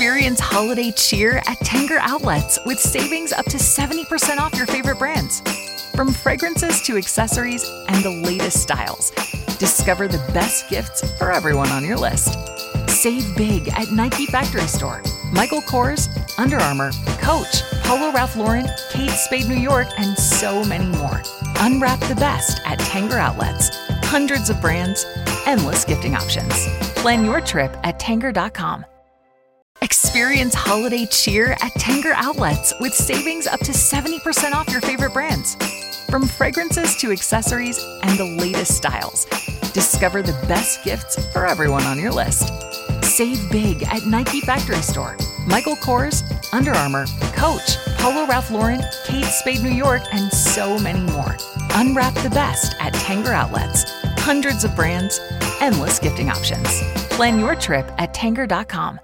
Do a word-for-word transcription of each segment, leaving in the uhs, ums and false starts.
Experience holiday cheer at Tanger Outlets with savings up to seventy percent off your favorite brands. From fragrances to accessories and the latest styles, discover the best gifts for everyone on your list. Save big at Nike Factory Store, Michael Kors, Under Armour, Coach, Polo Ralph Lauren, Kate Spade New York, and so many more. Unwrap the best at Tanger Outlets. Hundreds of brands, endless gifting options. Plan your trip at Tanger dot com. Experience holiday cheer at Tanger Outlets with savings up to seventy percent off your favorite brands. From fragrances to accessories and the latest styles, discover the best gifts for everyone on your list. Save big at Nike Factory Store, Michael Kors, Under Armour, Coach, Polo Ralph Lauren, Kate Spade New York, and so many more. Unwrap the best at Tanger Outlets. Hundreds of brands, endless gifting options. Plan your trip at Tanger dot com.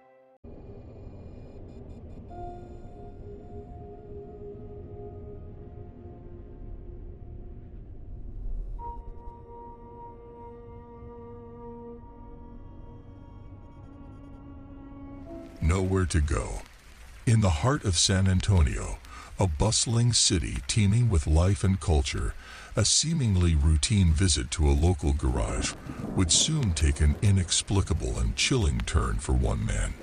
Nowhere to go. In the heart of San Antonio, a bustling city teeming with life and culture, a seemingly routine visit to a local garage would soon take an inexplicable and chilling turn for one man.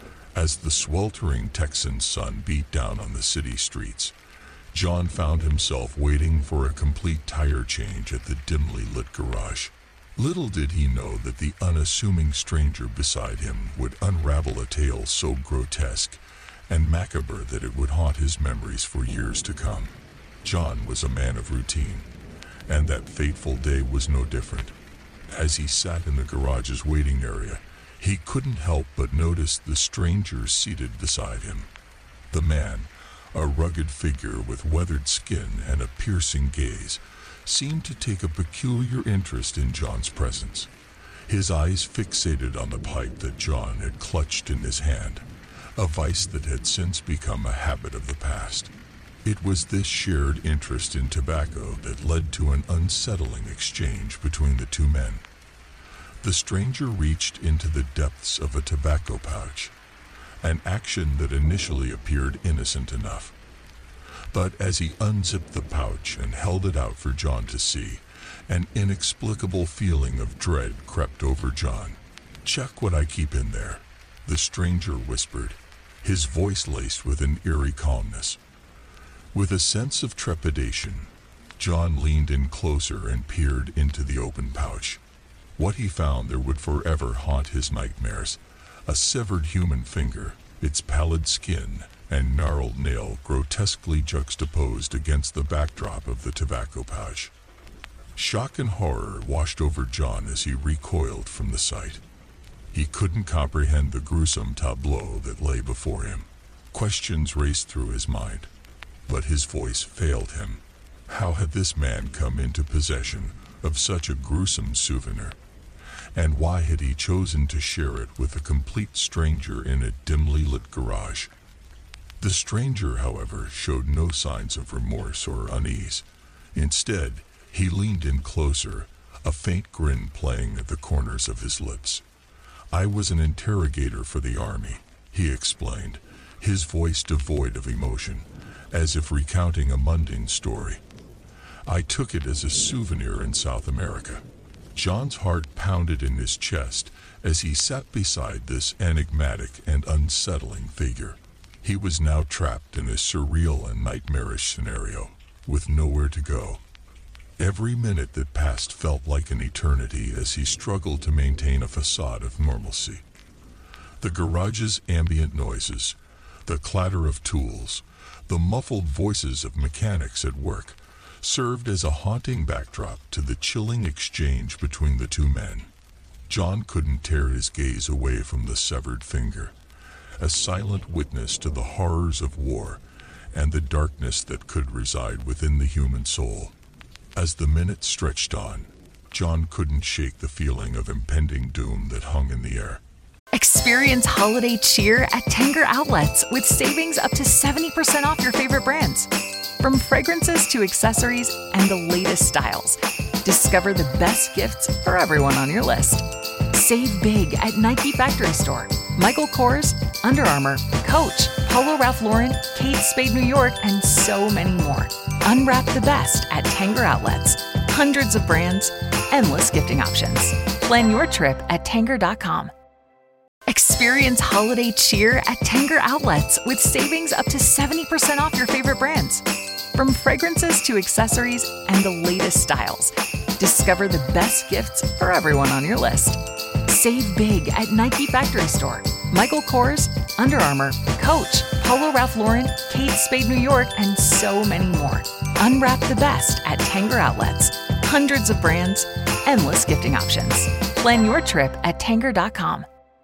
As the sweltering Texan sun beat down on the city streets, John found himself waiting for a complete tire change at the dimly lit garage. Little did he know that the unassuming stranger beside him would unravel a tale so grotesque and macabre that it would haunt his memories for years to come. John was a man of routine, and that fateful day was no different. As he sat in the garage's waiting area, he couldn't help but notice the stranger seated beside him. The man, a rugged figure with weathered skin and a piercing gaze, seemed to take a peculiar interest in John's presence, his eyes fixated on the pipe that John had clutched in his hand, a vice that had since become a habit of the past. It was this shared interest in tobacco that led to an unsettling exchange between the two men. The stranger reached into the depths of a tobacco pouch, an action that initially appeared innocent enough. But as he unzipped the pouch and held it out for John to see, an inexplicable feeling of dread crept over John. "Check what I keep in there," the stranger whispered, his voice laced with an eerie calmness. With a sense of trepidation, John leaned in closer and peered into the open pouch. What he found there would forever haunt his nightmares: a severed human finger, its pallid skin and gnarled nail grotesquely juxtaposed against the backdrop of the tobacco pouch. Shock and horror washed over John as he recoiled from the sight. He couldn't comprehend the gruesome tableau that lay before him. Questions raced through his mind, but his voice failed him. How had this man come into possession of such a gruesome souvenir? And why had he chosen to share it with a complete stranger in a dimly lit garage? The stranger, however, showed no signs of remorse or unease. Instead, he leaned in closer, a faint grin playing at the corners of his lips. "I was an interrogator for the Army," he explained, his voice devoid of emotion, as if recounting a mundane story. "I took it as a souvenir in South America." John's heart pounded in his chest as he sat beside this enigmatic and unsettling figure. He was now trapped in a surreal and nightmarish scenario, with nowhere to go. Every minute that passed felt like an eternity as he struggled to maintain a facade of normalcy. The garage's ambient noises, the clatter of tools, the muffled voices of mechanics at work, served as a haunting backdrop to the chilling exchange between the two men. John couldn't tear his gaze away from the severed finger, a silent witness to the horrors of war and the darkness that could reside within the human soul. As the minutes stretched on, John couldn't shake the feeling of impending doom that hung in the air. Experience holiday cheer at Tanger Outlets with savings up to seventy percent off your favorite brands. From fragrances to accessories and the latest styles, discover the best gifts for everyone on your list. Save big at Nike Factory Store, Michael Kors, Under Armour, Coach, Polo Ralph Lauren, Kate Spade New York, and so many more. Unwrap the best at Tanger Outlets. Hundreds of brands, endless gifting options. Plan your trip at Tanger dot com. Experience holiday cheer at Tanger Outlets with savings up to seventy percent off your favorite brands. From fragrances to accessories and the latest styles, discover the best gifts for everyone on your list. Save big at Nike Factory Store, Michael Kors, Under Armour, Coach, Polo Ralph Lauren, Kate Spade New York, and so many more. Unwrap the best at Tanger Outlets. Hundreds of brands, endless gifting options. Plan your trip at Tanger dot com.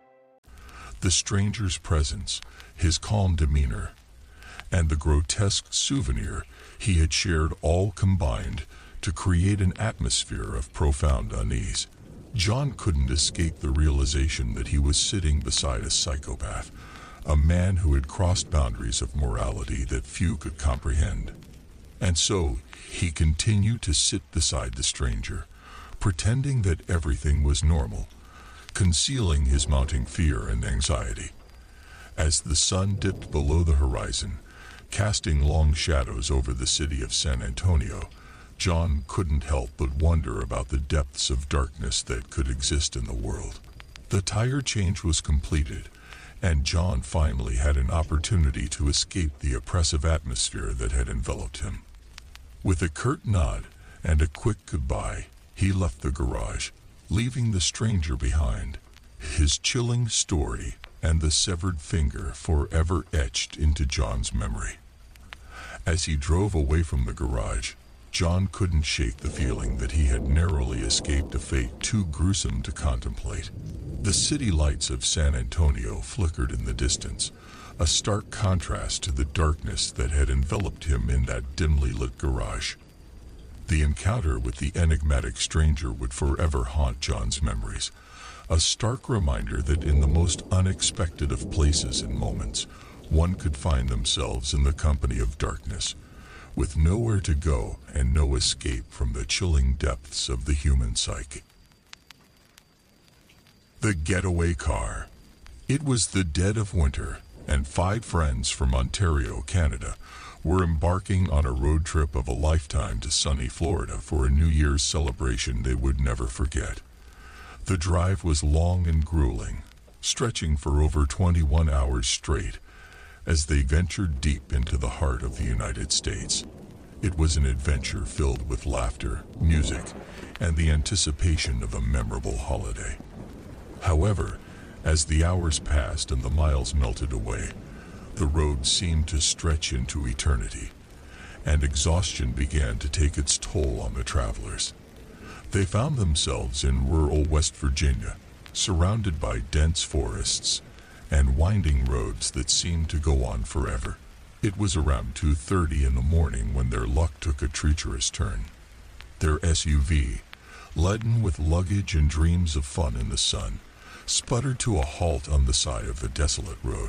The stranger's presence, his calm demeanor, and the grotesque souvenir he had shared all combined to create an atmosphere of profound unease. John couldn't escape the realization that he was sitting beside a psychopath, a man who had crossed boundaries of morality that few could comprehend. And so he continued to sit beside the stranger, pretending that everything was normal, concealing his mounting fear and anxiety. As the sun dipped below the horizon, casting long shadows over the city of San Antonio, John couldn't help but wonder about the depths of darkness that could exist in the world. The tire change was completed, and John finally had an opportunity to escape the oppressive atmosphere that had enveloped him. With a curt nod and a quick goodbye, he left the garage, leaving the stranger behind, his chilling story and the severed finger forever etched into John's memory. As he drove away from the garage, John couldn't shake the feeling that he had narrowly escaped a fate too gruesome to contemplate. The city lights of San Antonio flickered in the distance, a stark contrast to the darkness that had enveloped him in that dimly lit garage. The encounter with the enigmatic stranger would forever haunt John's memories, a stark reminder that in the most unexpected of places and moments, one could find themselves in the company of darkness, with nowhere to go and no escape from the chilling depths of the human psyche. The getaway car. It was the dead of winter, and five friends from Ontario, Canada, were embarking on a road trip of a lifetime to sunny Florida for a New Year's celebration they would never forget. The drive was long and grueling, stretching for over twenty-one hours straight, as they ventured deep into the heart of the United States. It was an adventure filled with laughter, music, and the anticipation of a memorable holiday. However, as the hours passed and the miles melted away, the road seemed to stretch into eternity, and exhaustion began to take its toll on the travelers. They found themselves in rural West Virginia, surrounded by dense forests and winding roads that seemed to go on forever. It was around two thirty in the morning when their luck took a treacherous turn. Their S U V, laden with luggage and dreams of fun in the sun, sputtered to a halt on the side of the desolate road.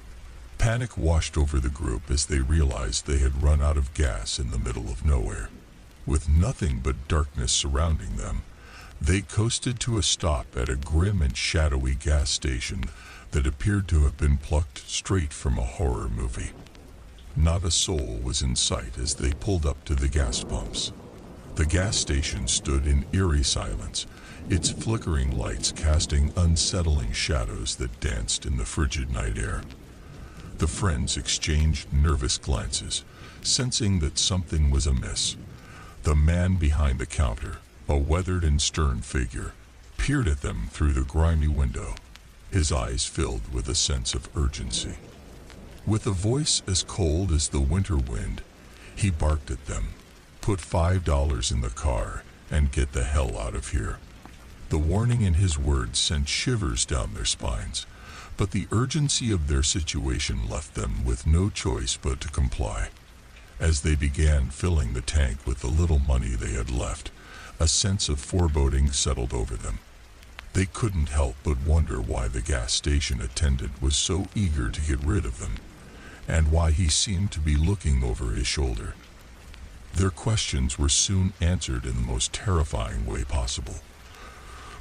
Panic washed over the group as they realized they had run out of gas in the middle of nowhere. With nothing but darkness surrounding them, they coasted to a stop at a grim and shadowy gas station that appeared to have been plucked straight from a horror movie. Not a soul was in sight as they pulled up to the gas pumps. The gas station stood in eerie silence, its flickering lights casting unsettling shadows that danced in the frigid night air. The friends exchanged nervous glances, sensing that something was amiss. The man behind the counter, a weathered and stern figure, peered at them through the grimy window, his eyes filled with a sense of urgency. With a voice as cold as the winter wind, he barked at them, "Put five dollars in the car and get the hell out of here." The warning in his words sent shivers down their spines, but the urgency of their situation left them with no choice but to comply. As they began filling the tank with the little money they had left, a sense of foreboding settled over them. They couldn't help but wonder why the gas station attendant was so eager to get rid of them, and why he seemed to be looking over his shoulder. Their questions were soon answered in the most terrifying way possible.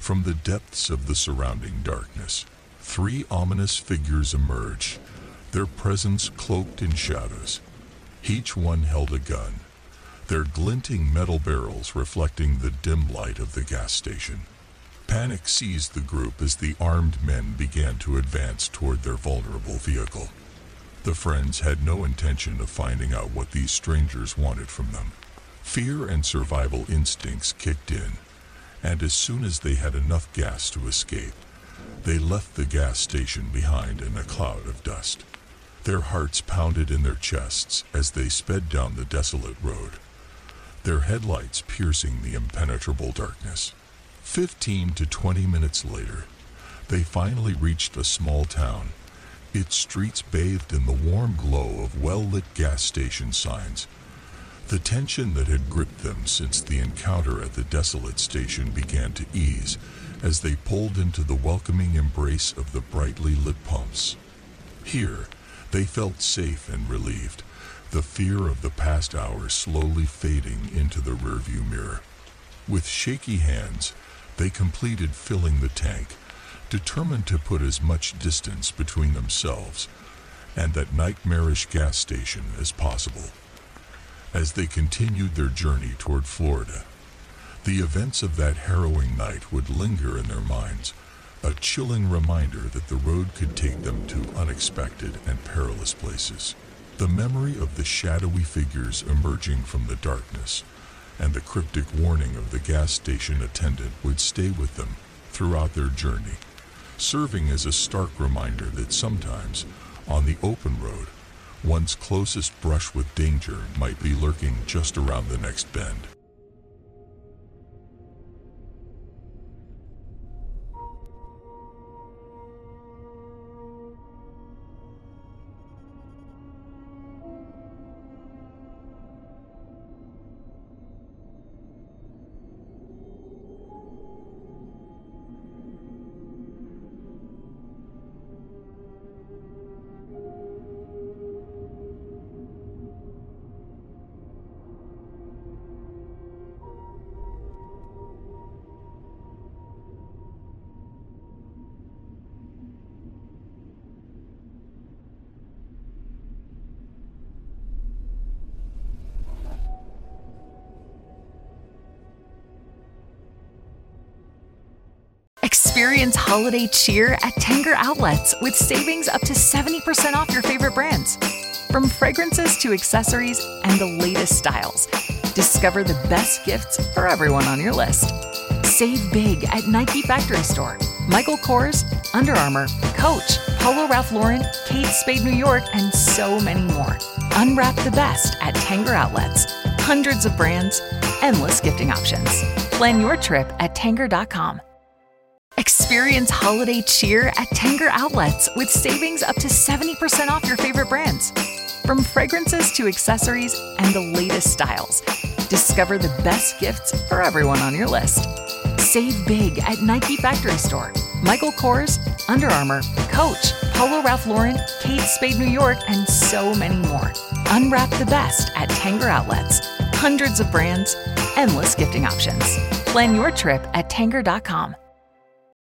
From the depths of the surrounding darkness, three ominous figures emerged, their presence cloaked in shadows. Each one held a gun, their glinting metal barrels reflecting the dim light of the gas station. Panic seized the group as the armed men began to advance toward their vulnerable vehicle. The friends had no intention of finding out what these strangers wanted from them. Fear and survival instincts kicked in, and as soon as they had enough gas to escape, they left the gas station behind in a cloud of dust. Their hearts pounded in their chests as they sped down the desolate road, their headlights piercing the impenetrable darkness. Fifteen to twenty minutes later, they finally reached a small town, its streets bathed in the warm glow of well-lit gas station signs. The tension that had gripped them since the encounter at the desolate station began to ease as they pulled into the welcoming embrace of the brightly lit pumps. Here, they felt safe and relieved, the fear of the past hours slowly fading into the rearview mirror. With shaky hands, they completed filling the tank, determined to put as much distance between themselves and that nightmarish gas station as possible. As they continued their journey toward Florida, the events of that harrowing night would linger in their minds, a chilling reminder that the road could take them to unexpected and perilous places. The memory of the shadowy figures emerging from the darkness and the cryptic warning of the gas station attendant would stay with them throughout their journey, serving as a stark reminder that sometimes, on the open road, one's closest brush with danger might be lurking just around the next bend. Experience holiday cheer at Tanger Outlets with savings up to seventy percent off your favorite brands. From fragrances to accessories and the latest styles, discover the best gifts for everyone on your list. Save big at Nike Factory Store, Michael Kors, Under Armour, Coach, Polo Ralph Lauren, Kate Spade New York, and so many more. Unwrap the best at Tanger Outlets. Hundreds of brands, endless gifting options. Plan your trip at Tanger dot com. Experience holiday cheer at Tanger Outlets with savings up to seventy percent off your favorite brands. From fragrances to accessories and the latest styles, discover the best gifts for everyone on your list. Save big at Nike Factory Store, Michael Kors, Under Armour, Coach, Polo Ralph Lauren, Kate Spade New York, and so many more. Unwrap the best at Tanger Outlets. Hundreds of brands, endless gifting options. Plan your trip at Tanger dot com.